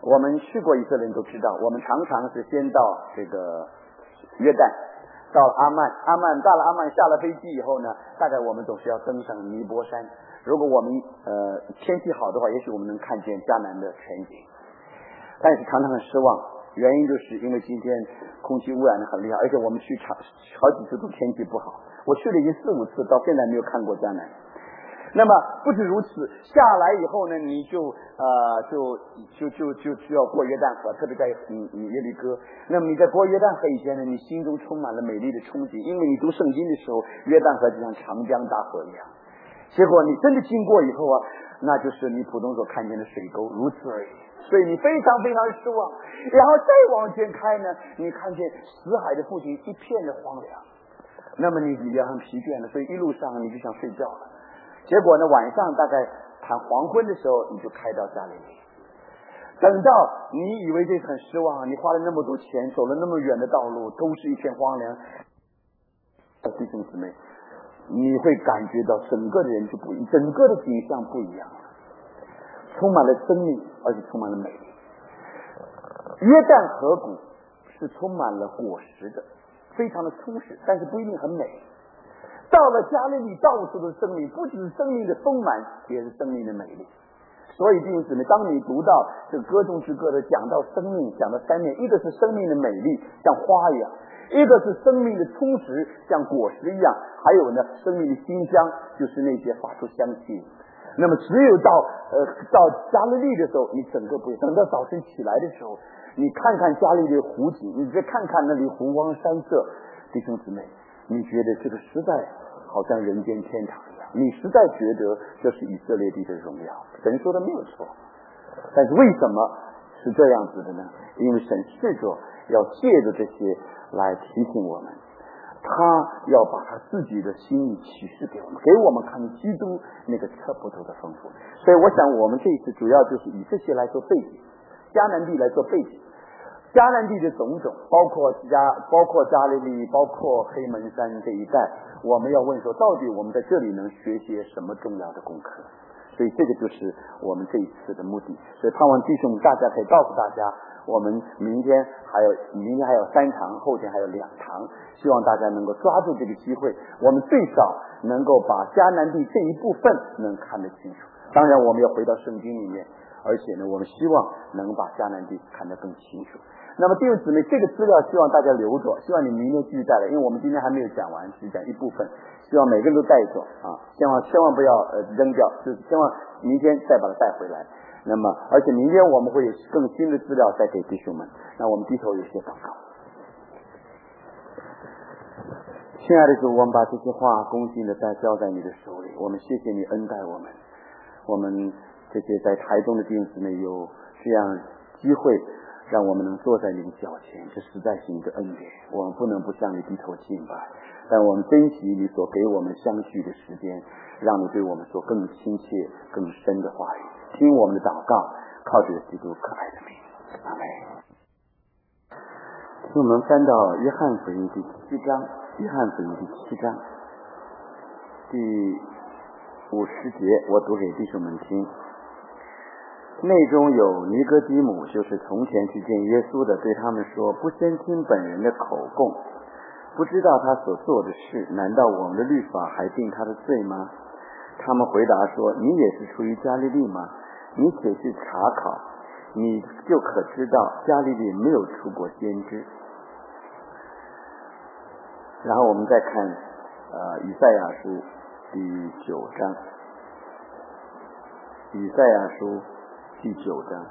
我们去过以色列人都知道，我们常常是先到这个约旦，到了阿曼，到了阿曼下了飞机以后呢，大概我们总是要登上尼泊山。如果我们天气好的话，也许我们能看见迦南的全景，但是常常很失望，原因就是因为今天空气污染的很厉害，而且我们去好几次都天气不好，我去了已经4、5次，到现在没有看过迦南。那么不止如此，下来以后呢，你就需要过约旦河，特别在耶利哥。那么你在过约旦河以前呢，你心中充满了美丽的憧憬，因为你读圣经的时候，约旦河就像长江大河一样。结果你真的经过以后啊，那就是你普通所看见的水沟，如此而已。所以你非常非常失望。然后再往前开呢，你看见死海的附近一片的荒凉，那么你也很疲倦了，所以一路上你就想睡觉了。结果呢，晚上大概谈黄昏的时候，你就开到加利利。等到你以为这很失望，你花了那么多钱，走了那么远的道路，都是一片荒凉。弟兄姊妹，你会感觉到整个的人就不一样，整个的景象不一样了，充满了生命，而且充满了美丽。约旦河谷是充满了果实的，非常的充实，但是不一定很美。到了加利利，到处都是生命，不只是生命的丰满，也是生命的美丽。所以弟兄姊妹，当你读到这歌中之歌的讲到生命，讲到3面，一个是生命的美丽，像花一样；一个是生命的充实，像果实一样；还有呢，生命的馨香，就是那些发出香气。那么只有到加利利的时候，你整个不一样。等到早晨起来的时候，你看看加利利的湖景，你再看看那里湖光山色，弟兄姊妹，你觉得这个实在好像人间天堂一样，你实在觉得这是以色列地的荣耀。神说的没有错，但是为什么是这样子的呢？因为神试着要借着这些来提醒我们，他要把他自己的心意启示给我们，给我们看基督那个测不透的丰富。所以我想我们这一次主要就是以这些来做背景，迦南地来做背景，迦南地的种种，包括加利利，包括黑门山这一带，我们要问说，到底我们在这里能学些什么重要的功课？所以这个就是我们这一次的目的。所以盼望弟兄们大家可以告诉大家，我们明天还有3堂，后天还有2堂，希望大家能够抓住这个机会，我们最少能够把迦南地这一部分能看得清楚。当然我们要回到圣经里面，而且呢，我们希望能把迦南地看得更清楚。那么弟兄姊妹，这个资料希望大家留着，希望你明天继续带来，因为我们今天还没有讲完，只讲一部分，希望每个人都带着啊，千万不要扔掉，就是希望明天再把它带回来。那么而且明天我们会有更新的资料再给弟兄们。那我们低头有些祷告。亲爱的主，我们把这些话恭敬的交在你的手里，我们谢谢你恩待我们，我们这些在台中的弟兄姊妹有这样机会让我们能坐在你的脚前，这实在是你的恩典，我们不能不向你低头敬拜，但我们珍惜你所给我们相聚的时间，让你对我们说更亲切更深的话语，听我们的祷告，靠着基督可爱的名，阿们。我们翻到约翰福音第7章，约翰福音第7章第50节，我读给弟兄们听。内中有尼哥底母，就是从前去见耶稣的，对他们说，不先听本人的口供，不知道他所做的事，难道我们的律法还定他的罪吗？他们回答说，你也是出于加利利吗？你且去查考，你就可知道加利利没有出过先知。然后我们再看以赛亚书第9章，以赛亚书第9章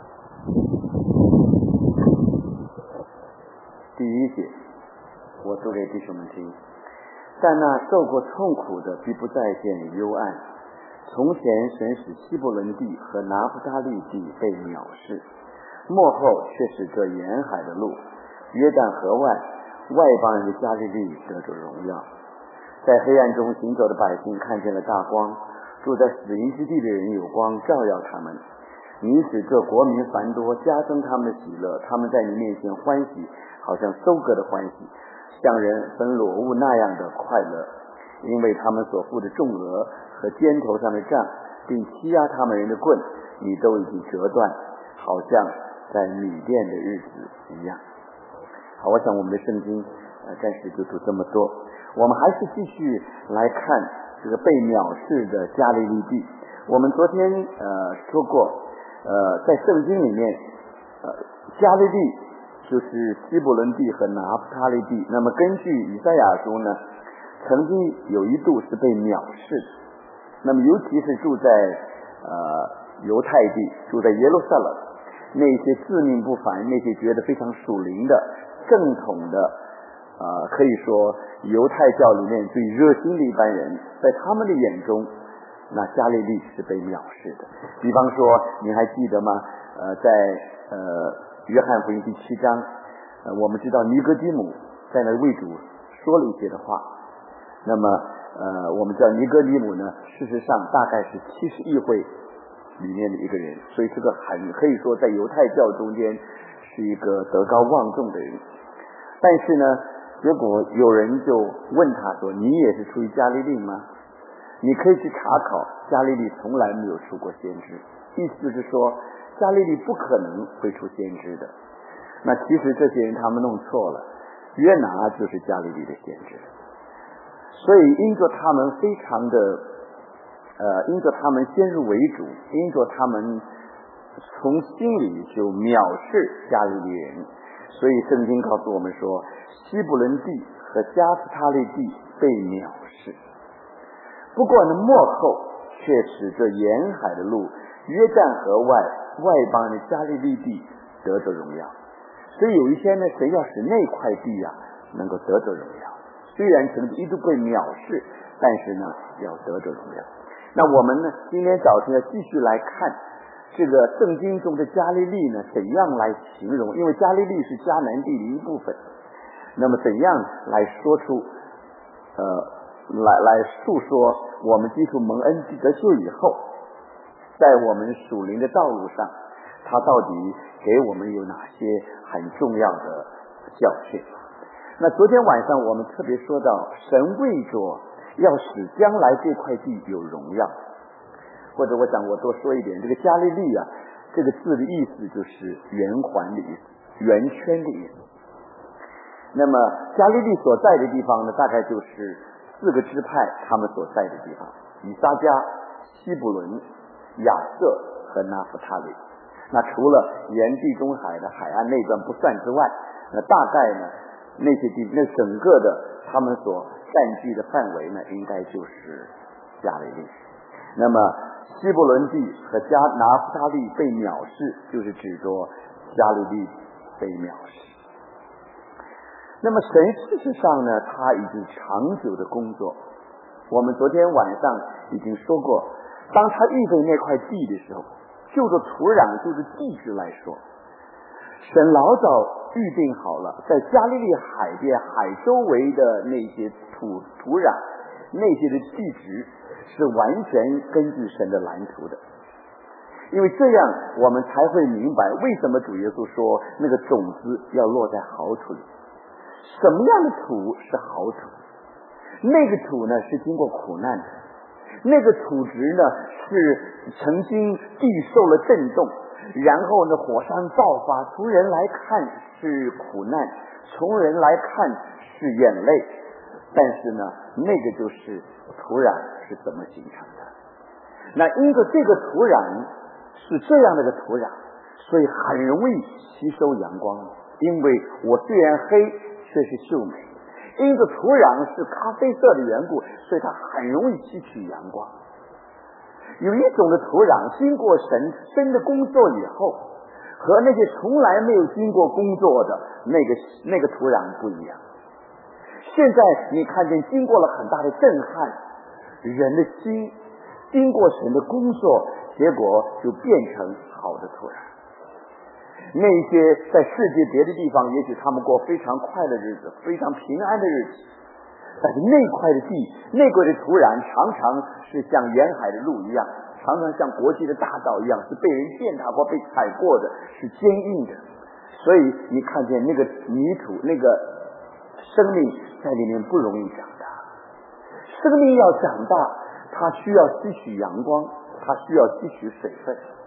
第1节，我读给弟兄们听。但那受过痛苦的必不再见幽暗，从前神使希伯伦地和拿弗他利地被藐视，末后却使这沿海的路，约旦河外邦人的加利利得着荣耀。在黑暗中行走的百姓看见了大光，住在死荫之地的人有光照耀他们。你使这国民繁多，加增他们的喜乐，他们在你面前欢喜，好像收割的欢喜，像人分裸物那样的快乐。因为他们所付的重额和肩头上的杖，并欺压他们人的棍，你都已经折断，好好像在米甸的日子一样。好，我想我们的圣经暂时就读这么多。我们还是继续来看这个被藐视的加利利地。我们昨天说过，在圣经里面，加利利就是西布伦地和拿弗他利地。那么根据以赛亚书呢，曾经有一度是被藐视的。那么尤其是住在犹太地，住在耶路撒冷，那些自命不凡，那些觉得非常属灵的正统的可以说犹太教里面最热心的一般人，在他们的眼中，那加利利是被藐视的。比方说，你还记得吗？在约翰福音第7章，我们知道尼哥底母在那为主说了一些的话。那么我们知道尼哥底母呢，事实上大概是70议会里面的一个人，所以这个可以说在犹太教中间是一个德高望重的人。但是呢，结果有人就问他说，你也是出于加利利吗？你可以去查考，加利利从来没有出过先知，意思是说加利利不可能会出先知的。那其实这些人他们弄错了，约拿就是加利利的先知。所以因着他们非常的因着他们先入为主，因着他们从心里就藐视加利利人，所以圣经告诉我们说，西布伦地和加斯他利地被藐视。不过呢，末后却使这沿海的路，约旦河外邦的加利利地得着荣耀。所以有一天呢，神要使那块地能够得着荣耀。虽然曾经一度被藐视，但是呢，要得着荣耀。那我们呢，今天早晨要继续来看这个圣经中的加利利呢，怎样来形容？因为加利利是迦南地的一部分，那么怎样来说出来述说我们基督蒙恩得救以后，在我们属灵的道路上，他到底给我们有哪些很重要的教训？那昨天晚上我们特别说到，神为着要使将来这块地有荣耀，或者我想我多说一点，这个加利利这个字的意思就是圆环的意思，圆圈的意思。那么加利利所在的地方呢，大概就是4个支派他们所在的地方，以撒迦、西布伦、亚瑟和拿弗他利。那除了沿地中海的海岸那段不算之外，那大概呢那些地，那整个的他们所占据的范围呢，应该就是加利利。那么西布伦地和拿弗他利被藐视，就是指着加利利被藐视。那么神事实上呢，他已经长久的工作。我们昨天晚上已经说过，当他预备那块地的时候，就着土壤，就是地质来说，神老早预定好了，在加利利海边海周围的那些土壤，那些的地质是完全根据神的蓝图的。因为这样我们才会明白为什么主耶稣说那个种子要落在好土里。什么样的土是好土？那个土呢是经过苦难的，那个土质呢是曾经地受了震动，然后呢火山爆发，从人来看是苦难，从人来看是眼泪，但是呢那个就是土壤是怎么形成的。那因着这个土壤是这样的一个土壤，所以很容易吸收阳光。因为我虽然黑，却是秀美，因着土壤是咖啡色的缘故，所以它很容易吸取阳光。有一种的土壤经过神的工作以后，和那些从来没有经过工作的那个土壤不一样。现在你看见经过了很大的震撼，人的心经过神的工作，结果就变成好的土壤。那些在世界别的地方，也许他们过非常快乐的日子，非常平安的日子，但是那块的地，那块的土壤常常是像沿海的路一样，常常像国际的大道一样，是被人践踏过、被踩过的，是坚硬的。所以你看见那个泥土，那个生命在里面不容易长大。生命要长大，它需要吸取阳光，它需要吸取水分。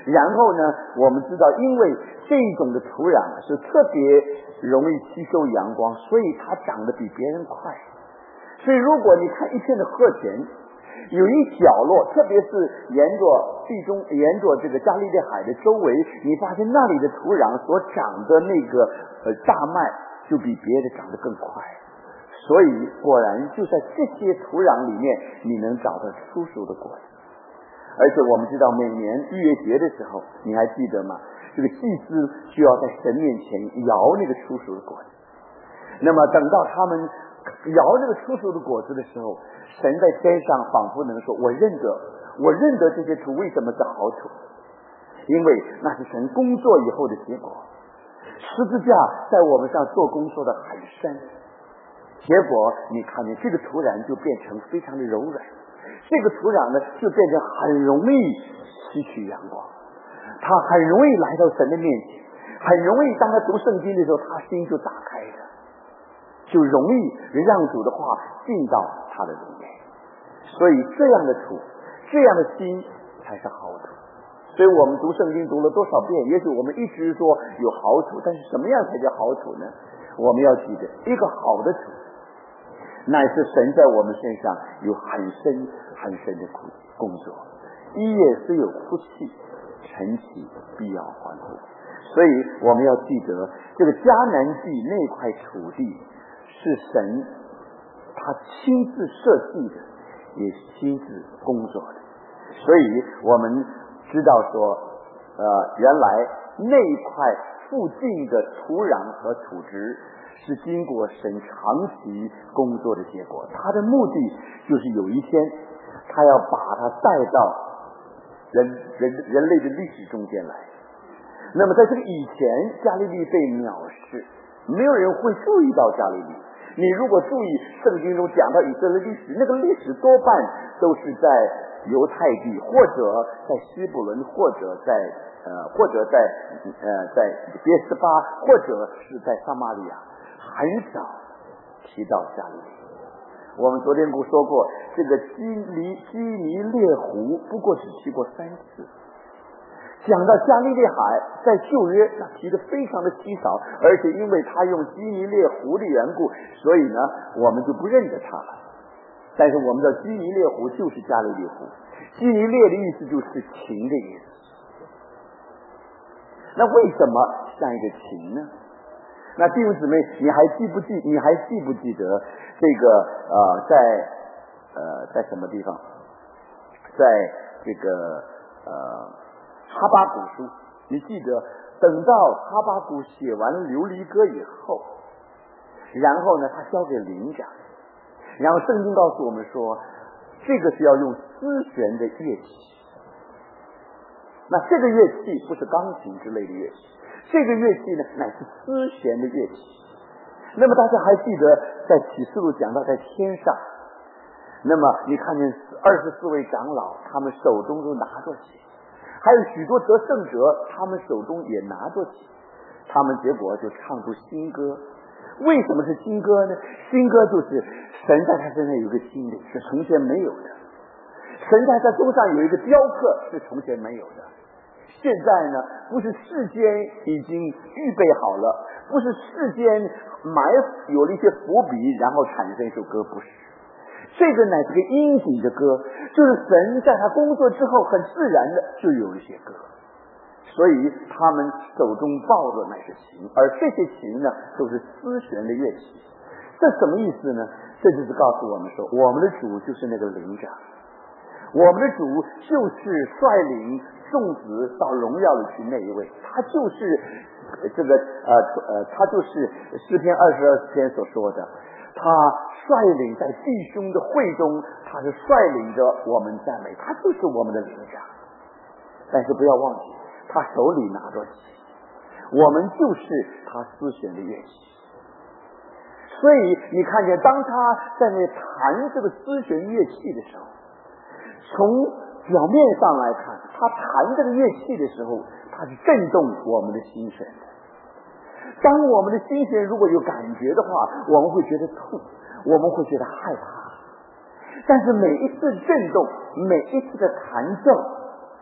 然后呢，我们知道，因为这种的土壤是特别容易吸收阳光，所以它长得比别人快。所以如果你看一片的禾田，有一角落，特别是沿着这个加利利海的周围，你发现那里的土壤所长的那个大麦就比别的长得更快。所以果然就在这些土壤里面，你能找到出熟的果子。而且我们知道，每年逾越节的时候，你还记得吗？这个祭司需要在神面前摇那个出熟的果子。那么等到他们摇那个出熟的果子的时候，神在天上仿佛能说：我认得这些土为什么是好土，因为那是神工作以后的结果。十字架在我们上做工做得很深，结果你看见这个土壤就变成非常的柔软，这个土壤呢就变成很容易吸取阳光，他很容易来到神的面前，很容易当他读圣经的时候，他心就打开了，就容易让主的话进到他的里面。所以这样的土，这样的心才是好土。所以我们读圣经读了多少遍，也许我们一直说有好土，但是什么样才叫好土呢？我们要记得，一个好的土乃是神在我们身上有很深很深的工作。一夜虽有哭泣，晨起必要欢呼。所以我们要记得，这个迦南地那块土地是神他亲自设计的，也亲自工作的。所以我们知道说原来那块附近的土壤和土质是经过神长期工作的结果，他的目的就是有一天他要把它带到人类的历史中间来。那么在这个以前，加利利被藐视，没有人会注意到加利利。你如果注意圣经中讲到以色列历史，那个历史多半都是在犹太地，或者在西布伦，或者在别斯巴，或者是在撒玛利亚，很少提到加利利。我们昨天说过，这个基尼列湖不过只提过3次。讲到加利利海，在旧约那提的非常的稀少，而且因为他用基尼列湖的缘故，所以呢我们就不认得他了。但是我们知道基尼列湖就是加利利湖，基尼列的意思就是情的意思。那为什么像一个情呢？那弟兄姊妹，你还记不记得这个在什么地方，在这个哈巴谷书，你记得等到哈巴谷写完流离歌以后，然后呢他交给灵长，然后圣经告诉我们说，这个是要用丝弦的乐器。那这个乐器不是钢琴之类的乐器，这个乐器呢乃是丝弦的乐器。那么大家还记得在启示录讲到在天上，那么你看见24位长老，他们手中都拿着琴，还有许多得胜者，他们手中也拿着琴，他们结果就唱出新歌。为什么是新歌呢？新歌就是神在他身上有一个新的，是从前没有的。神在他身上有一个雕刻，是从前没有的。现在呢，不是世间已经预备好了，不是世间有了一些伏笔，然后产生一首歌，不是。这个乃是个应景的歌，就是神在他工作之后很自然的就有一些歌，所以他们手中抱着乃是琴，而这些琴呢都是丝弦的乐器。这什么意思呢？这就是告诉我们说，我们的主就是那个灵长，我们的主就是率领众子到荣耀里去那一位，他就是他就是诗篇22篇所说的，他率领在弟兄的会中，他是率领着我们赞美，他就是我们的灵长。但是不要忘记，他手里拿着琴，我们就是他丝弦的乐器。所以你看见当他在那弹这个丝弦乐器的时候，从表面上来看，他弹这个乐器的时候，他是震动我们的心弦的。当我们的心弦如果有感觉的话，我们会觉得痛，我们会觉得害怕。但是每一次震动，每一次的弹奏，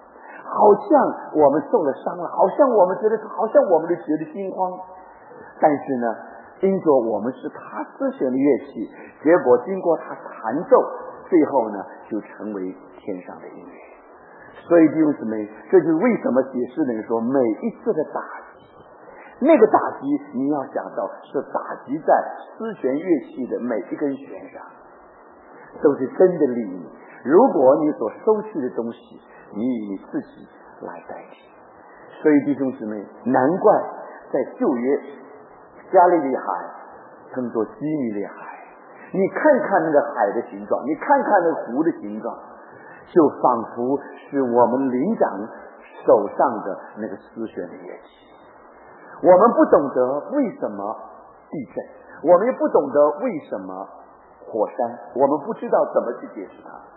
好像我们受了伤了，好像我们觉得心慌。但是呢，因着我们是他丝弦的乐器，结果经过他弹奏，最后呢就成为天上的音乐。所以弟兄姊妹，这就是为什么解释人说每一次的打击，那个打击你要想到是打击在丝弦乐器的每一根弦上，都是真的利益。如果你所收取的东西你以你自己来代替，所以弟兄姊妹，难怪在旧约加利利海称作基利利海，你看看那个海的形状，你看看那个湖的形状，就仿佛是我们灵长手上的那个丝弦的乐器。我们不懂得为什么地震，我们也不懂得为什么火山，我们不知道怎么去解释它，